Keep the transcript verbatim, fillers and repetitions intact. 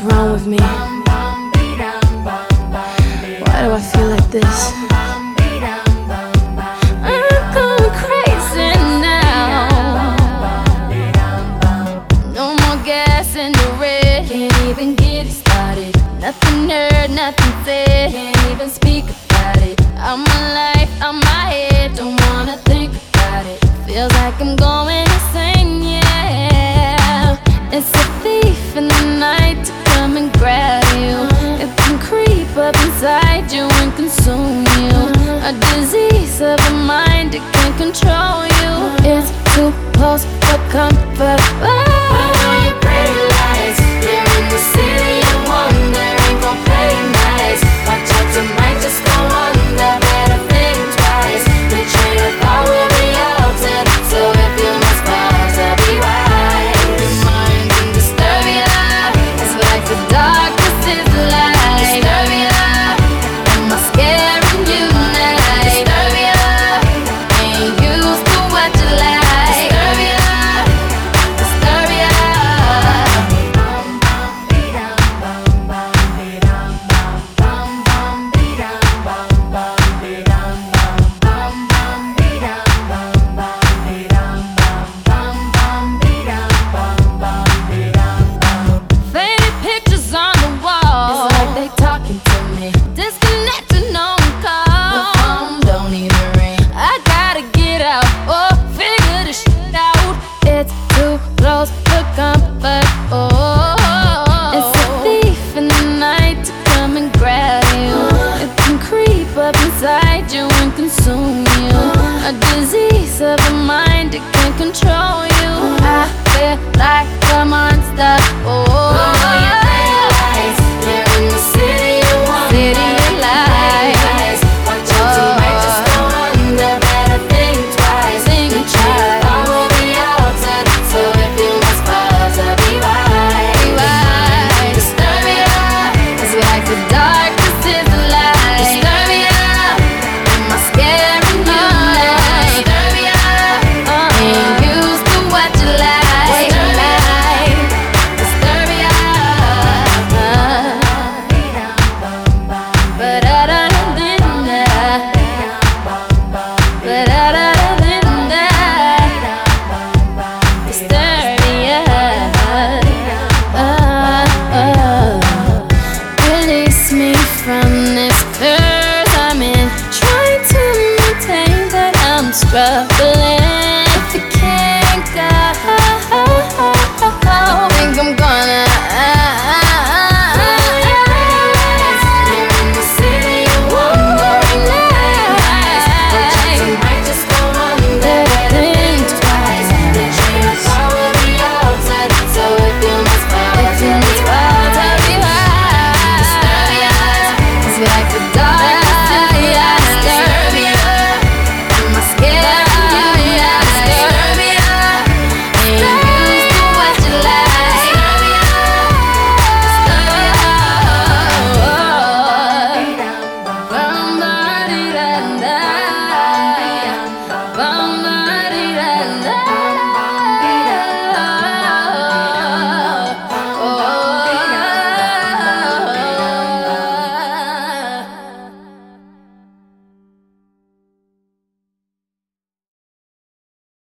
wrong with me? Why do I feel like this? I'm going crazy now. No more gas in the red. Can't even get it started. Nothing heard, nothing said. Can't even speak about it. I'm alive, I'm my head. Don't wanna think about it. Feels like I'm going insane, yeah. It's a thief in the night to come and grab you. It can creep up inside you and consume you. A disease of the mind, it can control you. It's too close for comfort. Oh. Comfort, oh, it's a thief in the night to come and grab you. It can creep up inside you and consume you. A disease of the mind, it can control